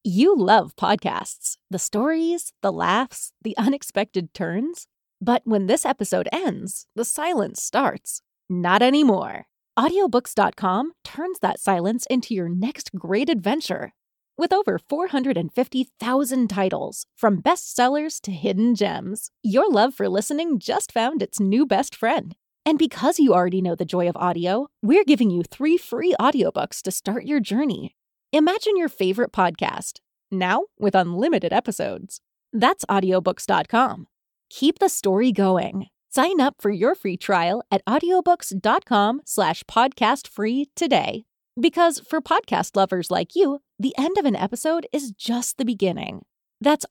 You love podcasts, the stories, the laughs, the unexpected turns. But when this episode ends, the silence starts. Not anymore. Audiobooks.com turns that silence into your next great adventure. With over 450,000 titles, from bestsellers to hidden gems, your love for listening just found its new best friend. And because you already know the joy of audio, we're giving you 3 free audiobooks to start your journey. Imagine your favorite podcast, now with unlimited episodes. That's audiobooks.com. Keep the story going. Sign up for your free trial at audiobooks.com/podcastfree today. Because for podcast lovers like you, the end of an episode is just the beginning. That's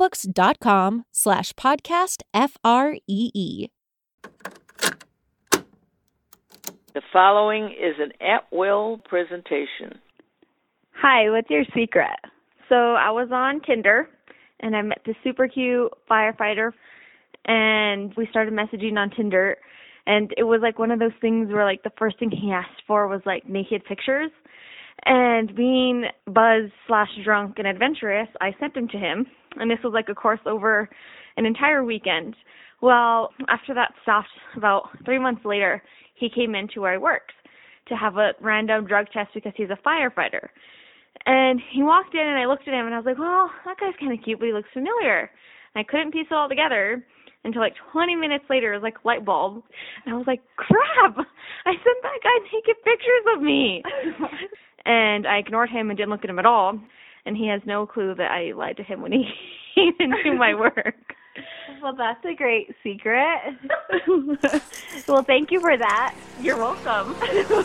audiobooks.com/podcastfree. The following is an at-will presentation. Hi, what's your secret? So I was on Tinder, and I met this super cute firefighter, and we started messaging on Tinder, and it was like one of those things where like the first thing he asked for was like naked pictures, and being buzzed/drunk and adventurous, I sent them to him, and this was like a course over an entire weekend. Well, after that stopped, about 3 months later, he came into where I worked to have a random drug test because he's a firefighter. And he walked in, and I looked at him, and I was like, well, that guy's kind of cute, but he looks familiar. And I couldn't piece it all together until like 20 minutes later. It was like light bulb. And I was like, crap, I sent that guy naked pictures of me. And I ignored him and didn't look at him at all. And he has no clue that I lied to him when he came into my work. Well, that's a great secret. Well, thank you for that. You're welcome.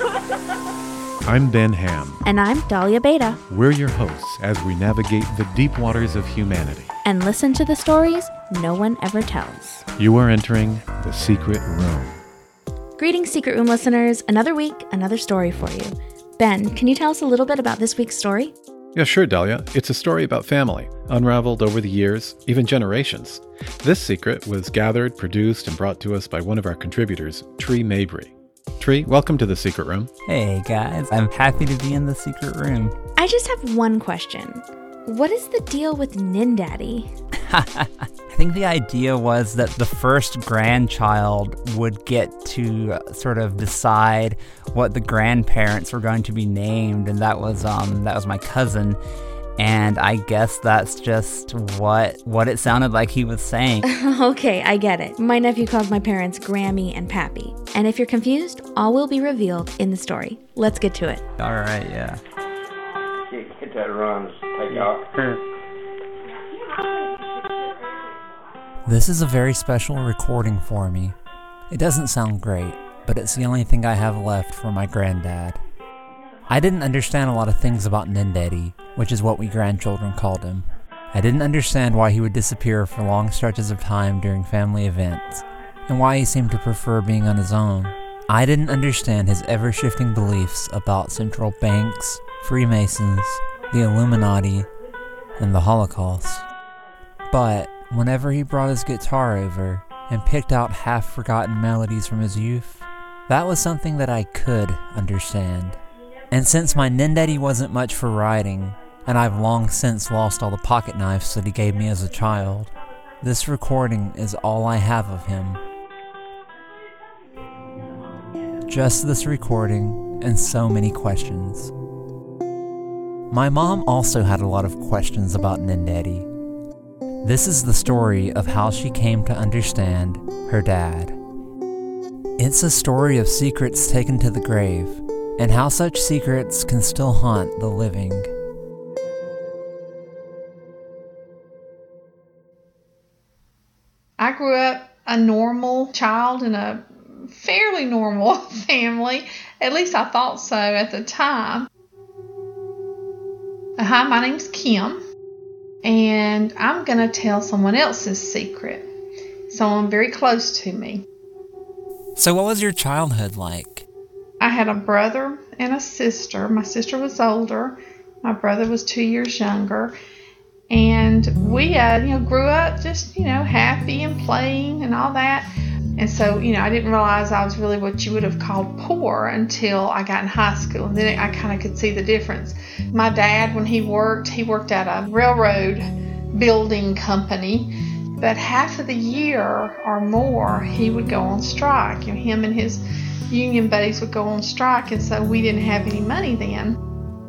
I'm Ben Ham. And I'm Dahlia Beta. We're your hosts as we navigate the deep waters of humanity. And listen to the stories no one ever tells. You are entering The Secret Room. Greetings, Secret Room listeners. Another week, another story for you. Ben, can you tell us a little bit about this week's story? Yeah, sure, Dahlia. It's a story about family, unraveled over the years, even generations. This secret was gathered, produced, and brought to us by one of our contributors, Tree Mabry. Tree, welcome to The Secret Room. Hey, guys. I'm happy to be in The Secret Room. I just have one question. What is the deal with Nindaddy? I think the idea was that the first grandchild would get to sort of decide what the grandparents were going to be named, and that was my cousin. And I guess that's just what it sounded like he was saying. Okay, I get it. My nephew calls my parents Grammy and Pappy. And if you're confused, all will be revealed in the story. Let's get to it. All right, yeah. Get that run. Take off. This is a very special recording for me. It doesn't sound great, but it's the only thing I have left for my granddad. I didn't understand a lot of things about Nindaddy, which is what we grandchildren called him. I didn't understand why he would disappear for long stretches of time during family events, and why he seemed to prefer being on his own. I didn't understand his ever-shifting beliefs about central banks, Freemasons, the Illuminati, and the Holocaust. But whenever he brought his guitar over and picked out half-forgotten melodies from his youth, that was something that I could understand. And since my Nindaddy wasn't much for writing, and I've long since lost all the pocket knives that he gave me as a child, this recording is all I have of him. Just this recording and so many questions. My mom also had a lot of questions about Nindaddy. This is the story of how she came to understand her dad. It's a story of secrets taken to the grave, and how such secrets can still haunt the living. I grew up a normal child in a fairly normal family. At least I thought so at the time. Hi, my name's Kim, and I'm going to tell someone else's secret. Someone very close to me. So what was your childhood like? I had a brother and a sister. My sister was older. My brother was 2 years younger. And we, grew up just, happy and playing and all that. And so, I didn't realize I was really what you would have called poor until I got in high school. And then I kind of could see the difference. My dad, when he worked at a railroad building company. But half of the year or more, he would go on strike. Him and his union buddies would go on strike, and so we didn't have any money then.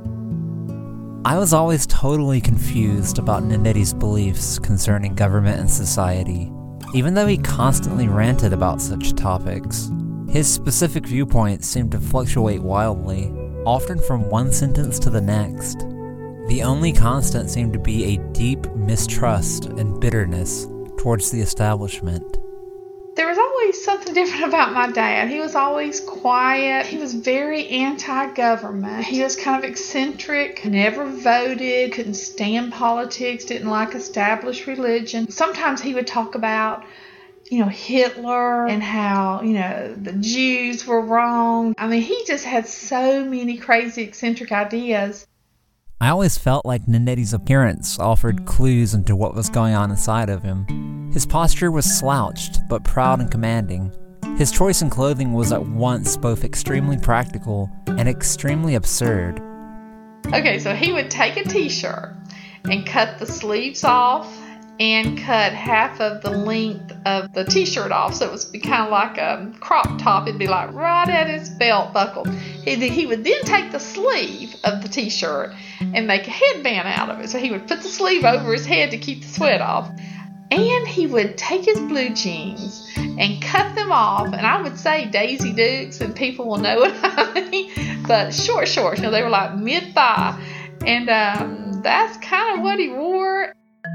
I was always totally confused about Nindeti's beliefs concerning government and society. Even though he constantly ranted about such topics, his specific viewpoints seemed to fluctuate wildly, often from one sentence to the next. The only constant seemed to be a deep mistrust and bitterness towards the establishment. There was always something different about my dad. He was always quiet. He was very anti-government. He was kind of eccentric, never voted, couldn't stand politics, didn't like established religion. Sometimes he would talk about, Hitler and how, the Jews were wrong. I mean, he just had so many crazy, eccentric ideas. I always felt like Nindeti's appearance offered clues into what was going on inside of him. His posture was slouched, but proud and commanding. His choice in clothing was at once both extremely practical and extremely absurd. Okay, so he would take a t-shirt and cut the sleeves off and cut half of the length of the t-shirt off, so it would be kind of like a crop top. It'd be like right at his belt buckle. He would then take the sleeve of the t-shirt and make a headband out of it. So he would put the sleeve over his head to keep the sweat off. And he would take his blue jeans and cut them off, and I would say Daisy Dukes, and people will know what I mean, but short shorts, they were like mid-thigh, and that's kind of what he wore.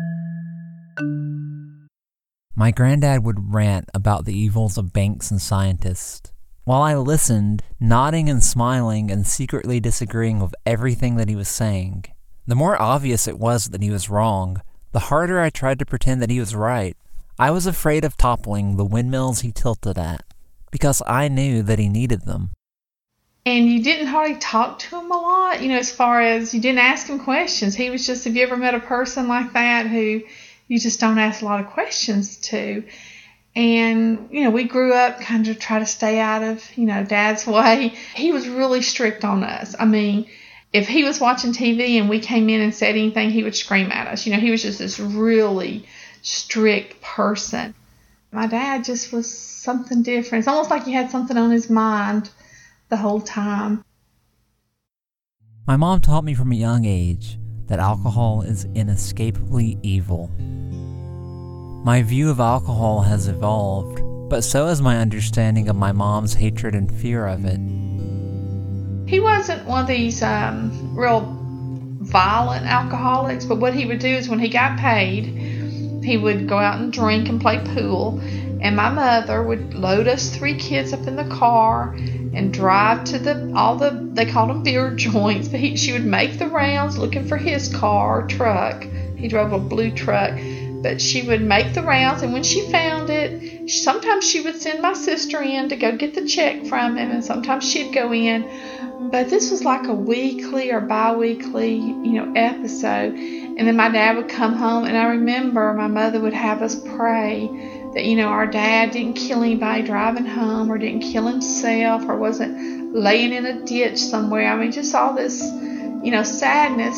My granddad would rant about the evils of banks and scientists, while I listened, nodding and smiling and secretly disagreeing with everything that he was saying. The more obvious it was that he was wrong, the harder I tried to pretend that he was right. I was afraid of toppling the windmills he tilted at, because I knew that he needed them. And you didn't hardly talk to him a lot, as far as you didn't ask him questions. He was just, have you ever met a person like that who you just don't ask a lot of questions to? And, we grew up kind of try to stay out of, Dad's way. He was really strict on us. I mean, if he was watching TV and we came in and said anything, he would scream at us. He was just this really strict person. My dad just was something different. It's almost like he had something on his mind the whole time. My mom taught me from a young age that alcohol is inescapably evil. My view of alcohol has evolved, but so has my understanding of my mom's hatred and fear of it. He wasn't one of these real violent alcoholics, but what he would do is when he got paid, he would go out and drink and play pool, and my mother would load us 3 kids up in the car and drive to they called them beer joints, but she would make the rounds looking for his car or truck. He drove a blue truck, but she would make the rounds, and when she found it, sometimes she would send my sister in to go get the check from him, and sometimes she'd go in. But this was like a weekly or bi-weekly, episode. And then my dad would come home, and I remember my mother would have us pray that, our dad didn't kill anybody driving home, or didn't kill himself, or wasn't laying in a ditch somewhere. I mean, just all this, sadness.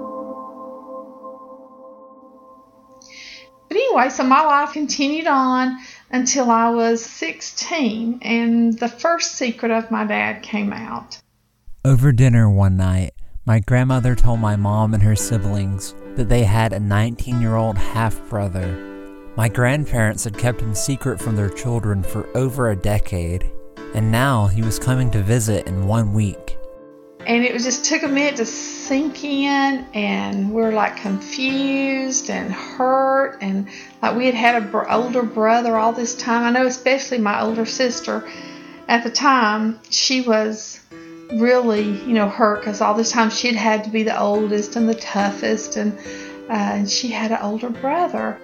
But anyway, so my life continued on until I was 16, and the first secret of my dad came out. Over dinner one night, my grandmother told my mom and her siblings that they had a 19-year-old half-brother. My grandparents had kept him secret from their children for over a decade, and now he was coming to visit in 1 week. And it just took a minute to sink in, and we're like confused and hurt, and like we had an older brother all this time. I know especially my older sister at the time, she was really, hurt because all this time she'd had to be the oldest and the toughest, and she had an older brother.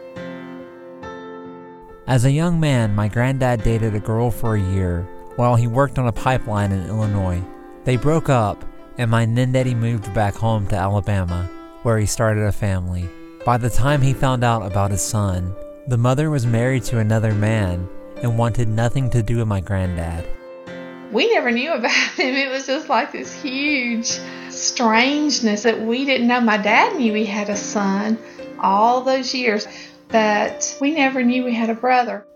As a young man, my granddad dated a girl for a year while he worked on a pipeline in Illinois. They broke up, and my Nindeti moved back home to Alabama, where he started a family. By the time he found out about his son, the mother was married to another man, and wanted nothing to do with my granddad. We never knew about him. It was just like this huge strangeness that we didn't know. My dad knew he had a son all those years, but we never knew we had a brother.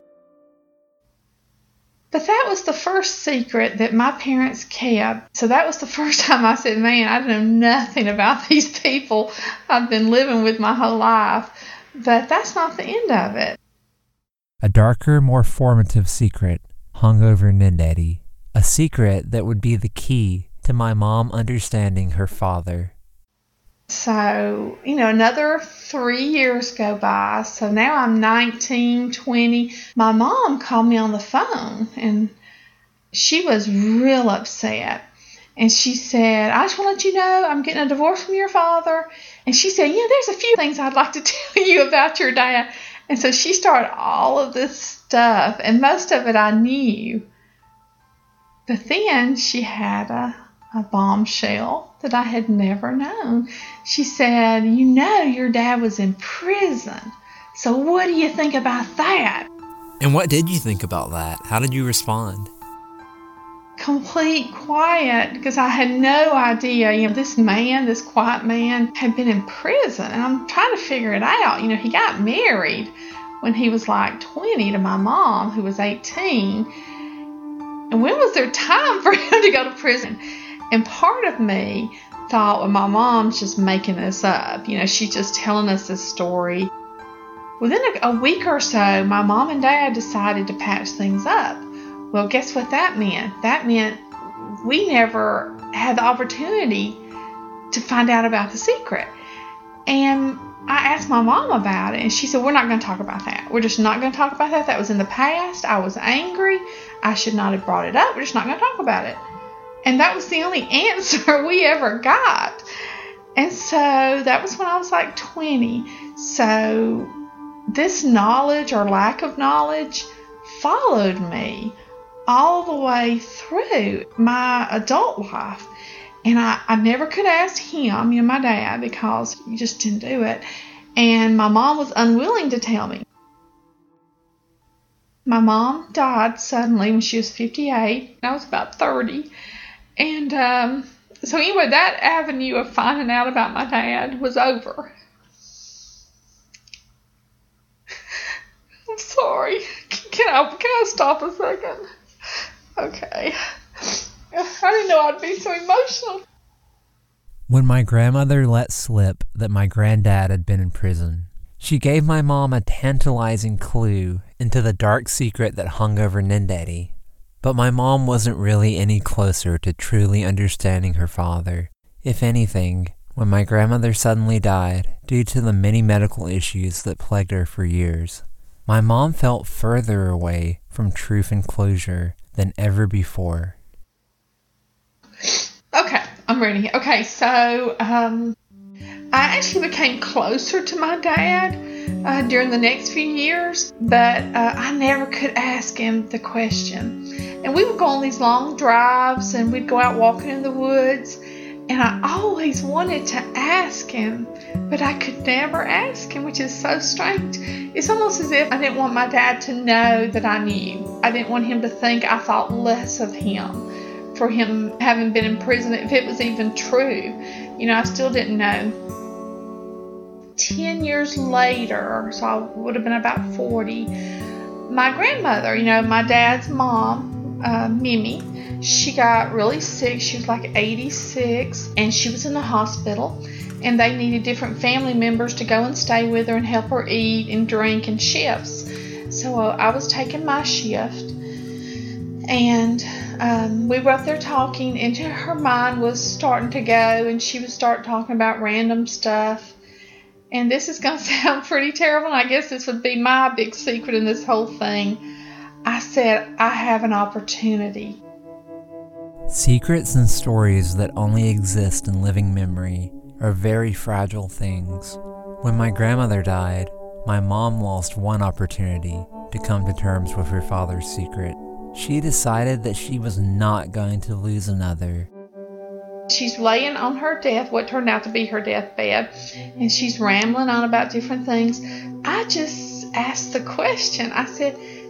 But that was the first secret that my parents kept. So that was the first time I said, man, I know nothing about these people I've been living with my whole life. But that's not the end of it. A darker, more formative secret hung over Nindeti. A secret that would be the key to my mom understanding her father. So, another 3 years go by. So now I'm 19, 20. My mom called me on the phone, and she was real upset. And she said, I just want to let you know I'm getting a divorce from your father. And she said, there's a few things I'd like to tell you about your dad. And so she started all of this stuff, and most of it I knew. But then she had a bombshell that I had never known. She said, your dad was in prison. So what do you think about that? And what did you think about that? How did you respond? Complete quiet, because I had no idea. This quiet man had been in prison, and I'm trying to figure it out. He got married when he was like 20 to my mom, who was 18. And when was there time for him to go to prison? And part of me thought, well, my mom's just making this up. She's just telling us this story. Within a week or so, my mom and dad decided to patch things up. Well, guess what that meant? That meant we never had the opportunity to find out about the secret. And I asked my mom about it, and she said, we're not going to talk about that. We're just not going to talk about that. That was in the past. I was angry. I should not have brought it up. We're just not going to talk about it. And that was the only answer we ever got. And so that was when I was like 20. So this knowledge or lack of knowledge followed me all the way through my adult life. And I never could ask him, my dad, because he just didn't do it. And my mom was unwilling to tell me. My mom died suddenly when she was 58. I was about 30. And so anyway, that avenue of finding out about my dad was over. I'm sorry. Can I stop a second? Okay. I didn't know I'd be so emotional. When my grandmother let slip that my granddad had been in prison, she gave my mom a tantalizing clue into the dark secret that hung over Nindeti. But my mom wasn't really any closer to truly understanding her father. If anything, when my grandmother suddenly died due to the many medical issues that plagued her for years, my mom felt further away from truth and closure than ever before. Okay, I'm ready. Okay, so I actually became closer to my dad during the next few years, but I never could ask him the question. And we would go on these long drives, and we'd go out walking in the woods, and I always wanted to ask him, but I could never ask him, which is so strange. It's almost as if I didn't want my dad to know that I knew. I didn't want him to think I thought less of him for him having been in prison, if it was even true. I still didn't know. 10 years later, so I would have been about 40, my grandmother, my dad's mom, Mimi, she got really sick. She was like 86, and she was in the hospital, and they needed different family members to go and stay with her and help her eat and drink in shifts. So I was taking my shift, and we were up there talking, and her mind was starting to go, and she would start talking about random stuff. And this is going to sound pretty terrible, and I guess this would be my big secret in this whole thing. I said, I have an opportunity. Secrets and stories that only exist in living memory are very fragile things. When my grandmother died, my mom lost one opportunity to come to terms with her father's secret. She decided that she was not going to lose another. She's laying on her what turned out to be her deathbed, and she's rambling on about different things. I just asked the question. I said,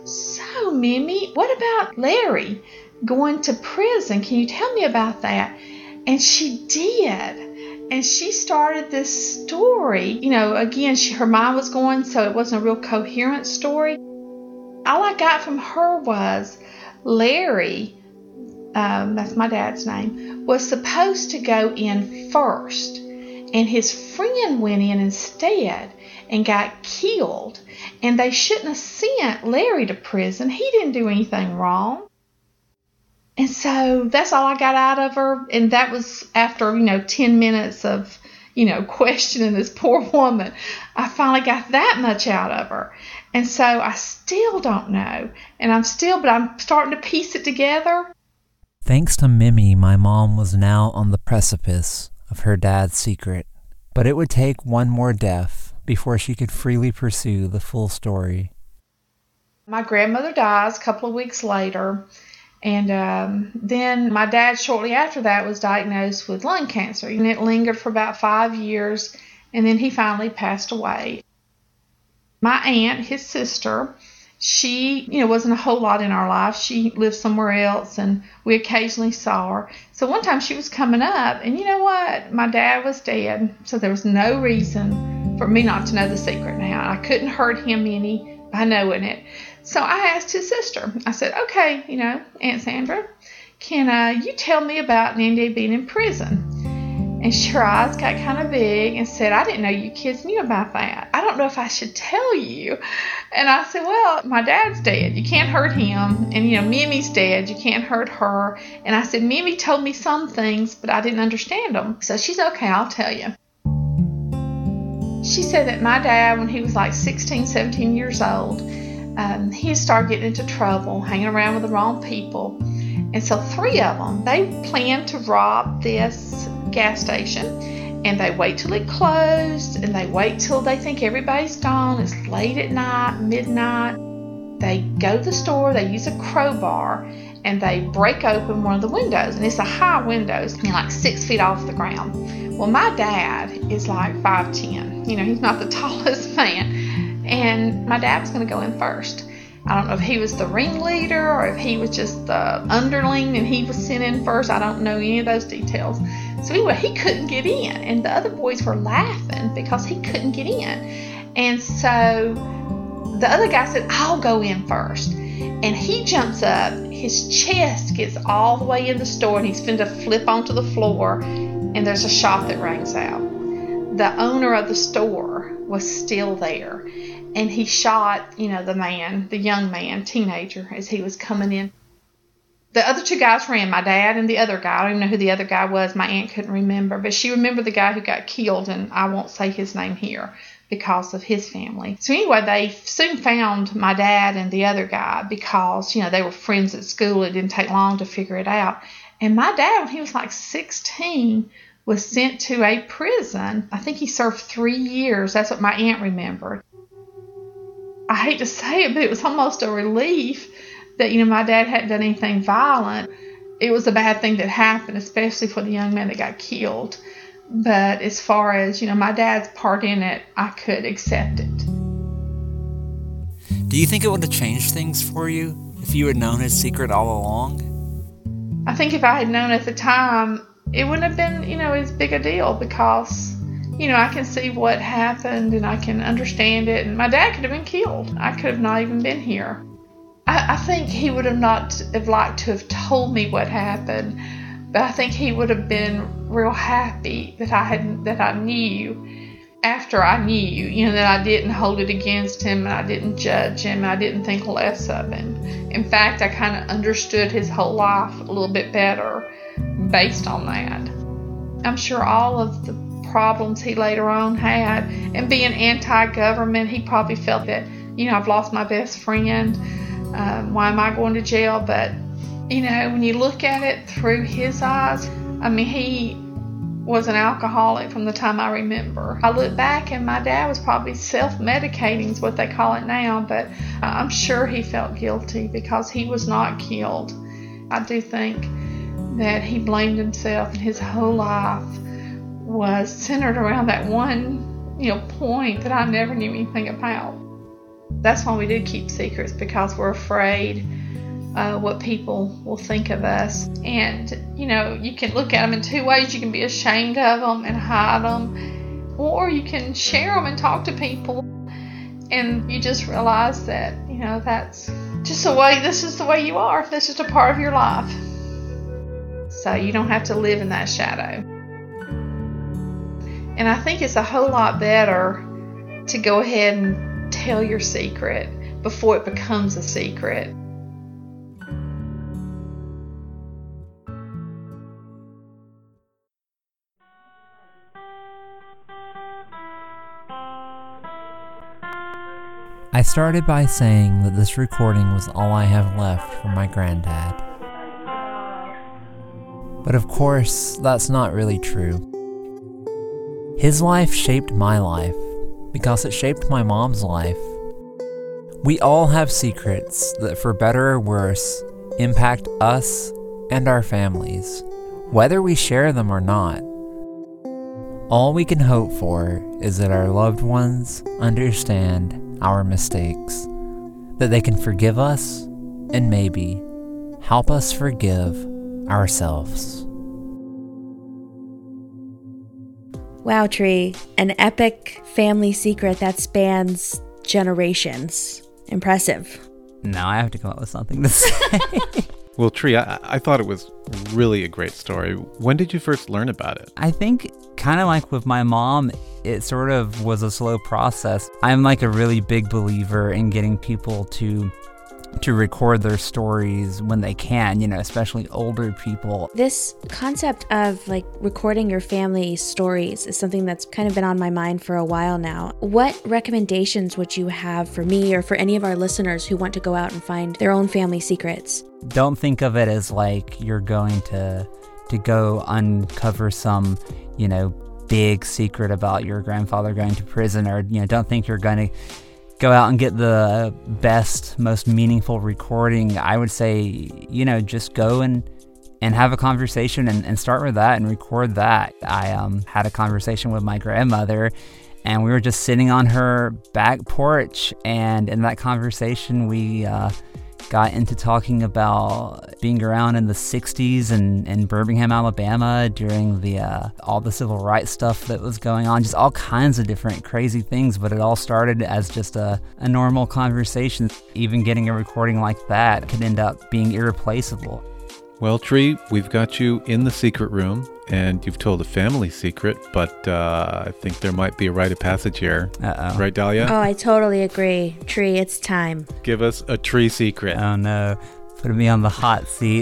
"So, Mimi, what about Larry going to prison? Can you tell me about that?" And she did. And she started this story. Again, her mind was going, so it wasn't a real coherent story. All I got from her was Larry, that's my dad's name, was supposed to go in first. And his friend went in instead and got killed. And they shouldn't have sent Larry to prison. He didn't do anything wrong. And so that's all I got out of her. And that was after, 10 minutes of, questioning this poor woman. I finally got that much out of her. And so I still don't know. And I'm starting to piece it together. Thanks to Mimi, my mom was now on the precipice of her dad's secret. But it would take one more death before she could freely pursue the full story. My grandmother dies a couple of weeks later. And then my dad, shortly after that, was diagnosed with lung cancer. And it lingered for about 5 years, and then he finally passed away. My aunt, his sister, she, wasn't a whole lot in our life. She lived somewhere else, and we occasionally saw her. So one time she was coming up, and you know what? My dad was dead, so there was no reason for me not to know the secret now. I couldn't hurt him any by knowing it. So I asked his sister. I said, "Okay, Aunt Sandra, can you tell me about Nandy being in prison?" And her eyes got kind of big and said, "I didn't know you kids knew about that. I don't know if I should tell you." And I said, "Well, my dad's dead. You can't hurt him. And, Mimi's dead. You can't hurt her." And I said, "Mimi told me some things, but I didn't understand them." So she's, "Okay, I'll tell you." She said that my dad, when he was like 16, 17 years old, he started getting into trouble, hanging around with the wrong people. And so 3 of them, they planned to rob this gas station. And they wait till it closed, and they wait till they think everybody's gone. It's late at night, midnight. They go to the store, they use a crowbar, and they break open one of the windows. And it's a high window, it's like 6 feet off the ground. Well, my dad is like 5'10". He's not the tallest man. And my dad was going to go in first. I don't know if he was the ringleader or if he was just the underling and he was sent in first. I don't know any of those details. So anyway, he couldn't get in. And the other boys were laughing because he couldn't get in. And so the other guy said, "I'll go in first." And he jumps up. His chest gets all the way in the store and he's finna flip onto the floor. And there's a shot that rings out. The owner of the store was still there. And he shot, the young man, teenager, as he was coming in. The other 2 guys ran, my dad and the other guy. I don't even know who the other guy was. My aunt couldn't remember. But she remembered the guy who got killed, and I won't say his name here because of his family. So anyway, they soon found my dad and the other guy because, they were friends at school. It didn't take long to figure it out. And my dad, when he was like 16, was sent to a prison. I think he served 3 years. That's what my aunt remembered. I hate to say it, but it was almost a relief that, my dad hadn't done anything violent. It was a bad thing that happened, especially for the young man that got killed. But as far as, my dad's part in it, I could accept it. Do you think it would have changed things for you if you had known his secret all along? I think if I had known at the time, it wouldn't have been, as big a deal because, I can see what happened and I can understand it. And my dad could have been killed. I could have not even been here. I think he would have not have liked to have told me what happened, but I think he would have been real happy that I knew after I knew, that I didn't hold it against him and I didn't judge him and I didn't think less of him. In fact, I kind of understood his whole life a little bit better based on that. I'm sure all of the problems he later on had, and being anti-government, he probably felt that, I've lost my best friend. Why am I going to jail? But, when you look at it through his eyes, he was an alcoholic from the time I remember. I look back and my dad was probably self-medicating is what they call it now, but I'm sure he felt guilty because he was not killed. I do think that he blamed himself, and his whole life was centered around that one, point that I never knew anything about. That's why we do keep secrets, because we're afraid what people will think of us. And, you can look at them in two ways. You can be ashamed of them and hide them, or you can share them and talk to people. And you just realize that, that's just the way, this is the way you are. This is just a part of your life. So you don't have to live in that shadow. And I think it's a whole lot better to go ahead and tell your secret before it becomes a secret. I started by saying that this recording was all I have left from my granddad. But of course, that's not really true. His life shaped my life because it shaped my mom's life. We all have secrets that, for better or worse, impact us and our families, whether we share them or not. All we can hope for is that our loved ones understand our mistakes, that they can forgive us and maybe help us forgive ourselves. Wow, Tree, an epic family secret that spans generations. Impressive. Now I have to come up with something to say. Well, Tree, I thought it was really a great story. When did you first learn about it? I think kind of like with my mom, it sort of was a slow process. I'm like a really big believer in getting people to record their stories when they can, especially older people. This concept of like recording your family stories is something that's kind of been on my mind for a while now. What recommendations would you have for me or for any of our listeners who want to go out and find their own family secrets? Don't think of it as like you're going to go uncover some, big secret about your grandfather going to prison, or, don't think you're going to go out and get the best, most meaningful recording. I would say, just go and have a conversation and start with that and record that. I had a conversation with my grandmother, and we were just sitting on her back porch, and in that conversation we got into talking about being around in the 60s in Birmingham, Alabama during the all the civil rights stuff that was going on, just all kinds of different crazy things. But it all started as just a normal conversation. Even getting a recording like that could end up being irreplaceable. Well, Tree, we've got you in the secret room, and you've told a family secret, but I think there might be a rite of passage here. Uh-oh. Right, Dahlia? Oh, I totally agree. Tree, it's time. Give us a Tree secret. Oh, no. Putting me on the hot seat.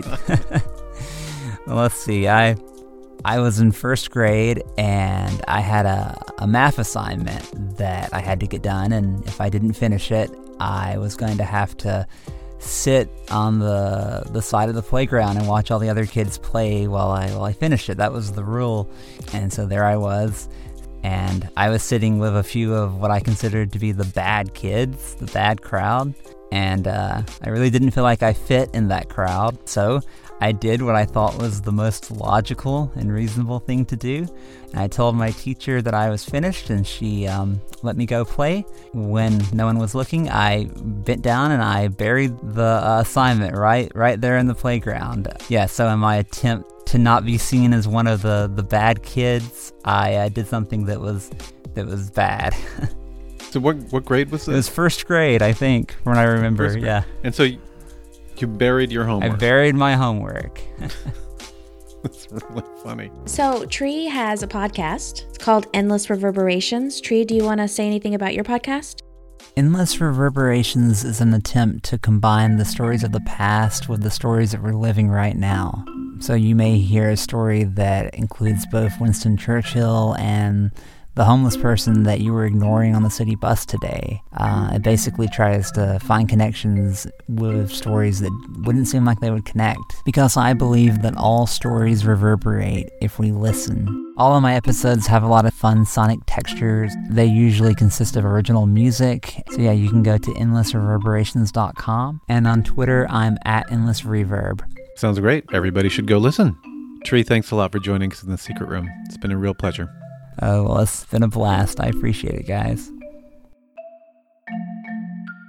Well, let's see. I was in first grade, and I had a math assignment that I had to get done, and if I didn't finish it, I was going to have to sit on the side of the playground and watch all the other kids play while I finished it. That was the rule. And so there I was, and I was sitting with a few of what I considered to be the bad kids, the bad crowd, and I really didn't feel like I fit in that crowd. So I did what I thought was the most logical and reasonable thing to do. And I told my teacher that I was finished, and she let me go play. When no one was looking, I bent down and I buried the assignment right there in the playground. Yeah, so in my attempt to not be seen as one of the bad kids, I did something that was bad. So what grade was this? It was first grade, I think, when I remember. Yeah. And so you buried your homework. I buried my homework. That's really funny. So Tree has a podcast. It's called Endless Reverberations. Tree, do you want to say anything about your podcast? Endless Reverberations is an attempt to combine the stories of the past with the stories that we're living right now. So you may hear a story that includes both Winston Churchill and the homeless person that you were ignoring on the city bus today. It basically tries to find connections with stories that wouldn't seem like they would connect, because I believe that all stories reverberate if we listen. All of my episodes have a lot of fun sonic textures. They usually consist of original music. So yeah, you can go to endlessreverberations.com, and on Twitter I'm at endlessreverb. Sounds great. Everybody should go listen. Tree, thanks a lot for joining us in the secret room. It's been a real pleasure. Oh, well, it's been a blast. I appreciate it, guys.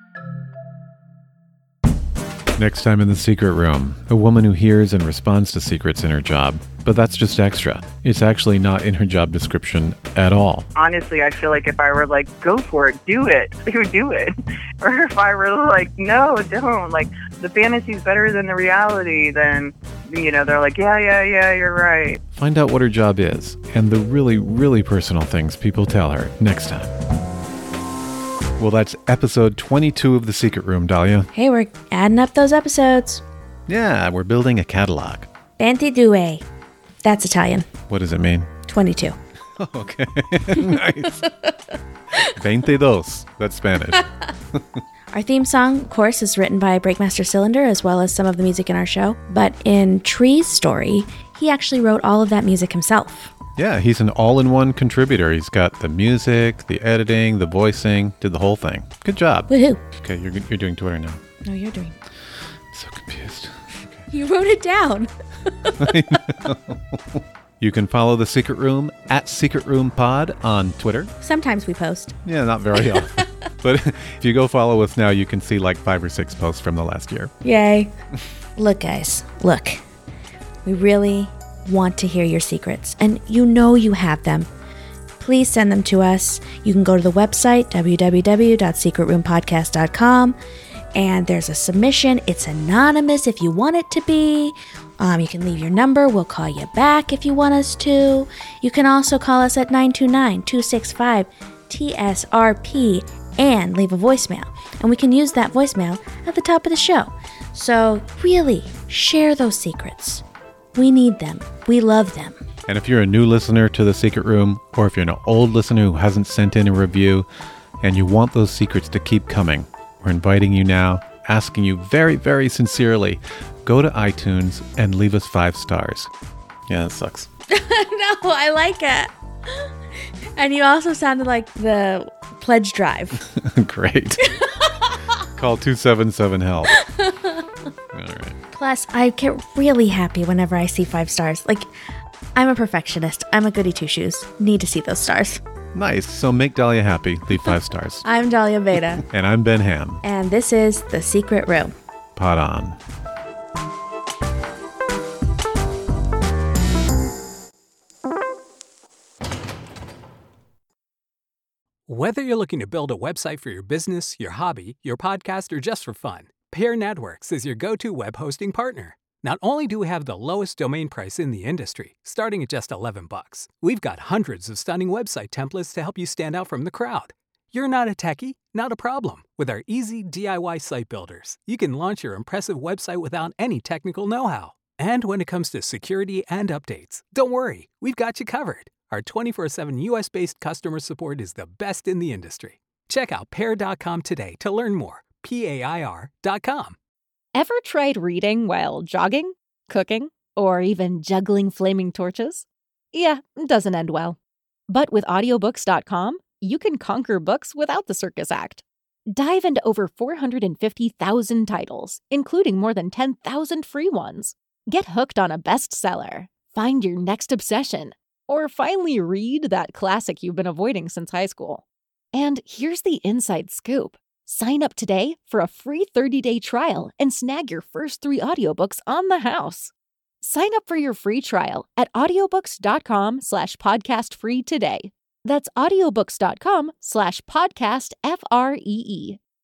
Next time in The Secret Room, a woman who hears and responds to secrets in her job. But that's just extra. It's actually not in her job description at all. Honestly, I feel like if I were like, go for it, do it, they would do it. Or if I were like, no, don't. Like, the fantasy's better than the reality, then, they're like, yeah, you're right. Find out what her job is and the really, really personal things people tell her next time. Well, that's episode 22 of The Secret Room, Dahlia. Hey, we're adding up those episodes. Yeah, we're building a catalog. 22. That's Italian. What does it mean? 22. Okay. Nice. 22. That's Spanish. Our theme song, of course, is written by Breakmaster Cylinder, as well as some of the music in our show. But in Tree's story, he actually wrote all of that music himself. Yeah, he's an all-in-one contributor. He's got the music, the editing, the voicing, did the whole thing. Good job. Woohoo. Okay, you're doing Twitter now. No, you're doing. I'm so confused. Okay. You wrote it down. I know. You can follow The Secret Room at Secret Room Pod on Twitter. Sometimes we post. Yeah, not very often. But if you go follow us now, you can see like 5 or 6 posts from the last year. Yay. Look, guys, look. We really want to hear your secrets, and you have them. Please send them to us. You can go to the website, www.secretroompodcast.com, and there's a submission. It's anonymous if you want it to be. You can leave your number. We'll call you back if you want us to. You can also call us at 929-265-TSRP and leave a voicemail. And we can use that voicemail at the top of the show. So really, share those secrets. We need them. We love them. And if you're a new listener to The Secret Room, or if you're an old listener who hasn't sent in a review, and you want those secrets to keep coming, we're inviting you now, asking you very, very sincerely, go to iTunes and leave us 5 stars. Yeah, that sucks. No, I like it. And you also sounded like the pledge drive. Great. Call 277-HELP. All right. Plus, I get really happy whenever I see 5 stars. Like, I'm a perfectionist. I'm a goody two-shoes. Need to see those stars. Nice. So make Dahlia happy. Leave 5 stars. I'm Dahlia Beta. And I'm Ben Ham. And this is The Secret Room. Pod on. Whether you're looking to build a website for your business, your hobby, your podcast, or just for fun, Pair Networks is your go-to web hosting partner. Not only do we have the lowest domain price in the industry, starting at just $11, we've got hundreds of stunning website templates to help you stand out from the crowd. You're not a techie? Not a problem. With our easy DIY site builders, you can launch your impressive website without any technical know-how. And when it comes to security and updates, don't worry, we've got you covered. Our 24/7 US-based customer support is the best in the industry. Check out Pair.com today to learn more. PAIR.com. Ever tried reading while jogging, cooking, or even juggling flaming torches? Yeah, it doesn't end well. But with audiobooks.com, you can conquer books without the circus act. Dive into over 450,000 titles, including more than 10,000 free ones. Get hooked on a bestseller, find your next obsession, or finally read that classic you've been avoiding since high school. And here's the inside scoop. Sign up today for a free 30-day trial and snag your first 3 audiobooks on the house. Sign up for your free trial at audiobooks.com/podcastfree today. That's audiobooks.com/podcastfree.